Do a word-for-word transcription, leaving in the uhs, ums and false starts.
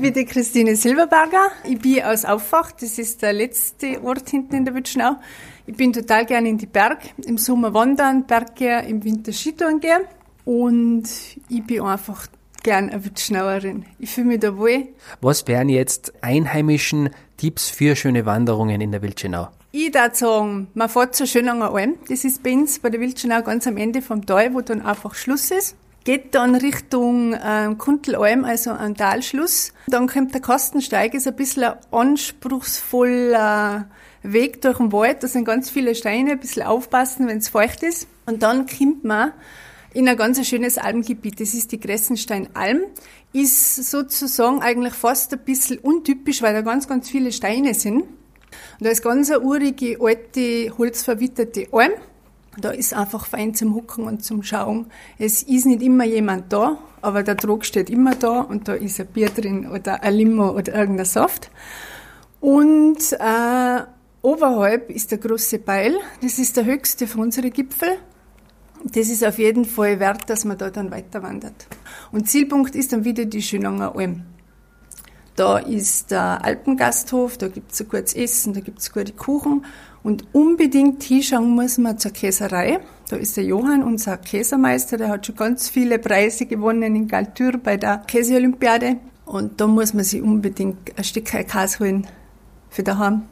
bin die Christine Silberberger. Ich bin aus Auffach, das ist der letzte Ort hinten in der Witschenau. Ich bin total gerne in die Berg, im Sommer wandern, Berggehen, im Winter Skitouren gehen. Und ich bin einfach gern eine Witschenauerin. Ich fühle mich da wohl. Was wären jetzt einheimischen Tipps für schöne Wanderungen in der Wildschenau? Ich würde sagen, man fährt zur Schönanger Alm. Das ist bei uns bei der Wildschenau ganz am Ende vom Tal, wo dann einfach Schluss ist. Geht dann Richtung ähm, Kuntelalm, also ein Talschluss. Dann kommt der Kastensteig, ist ein bisschen ein anspruchsvoller Weg durch den Wald. Da sind ganz viele Steine, ein bisschen aufpassen, wenn es feucht ist. Und dann kommt man in ein ganz schönes Almgebiet. Das ist die Gressensteinalm. Ist sozusagen eigentlich fast ein bisschen untypisch, weil da ganz, ganz viele Steine sind. Und da ist ganz eine urige, alte, holzverwitterte Alm. Da ist einfach fein zum Hucken und zum Schauen. Es ist nicht immer jemand da, aber der Trog steht immer da und da ist ein Bier drin oder ein Limo oder irgendein Saft. Und äh, oberhalb ist der große Beil. Das ist der höchste von unseren Gipfel. Das ist auf jeden Fall wert, dass man da dann weiter wandert. Und Zielpunkt ist dann wieder die Schönanger Alm. Da ist der Alpengasthof, da gibt's ein gutes Essen, da gibt's gute Kuchen. Und unbedingt hinschauen muss man zur Käserei. Da ist der Johann, unser Käsermeister, der hat schon ganz viele Preise gewonnen in Galtür bei der Käseolympiade. Und da muss man sich unbedingt ein Stück Käse holen für daheim.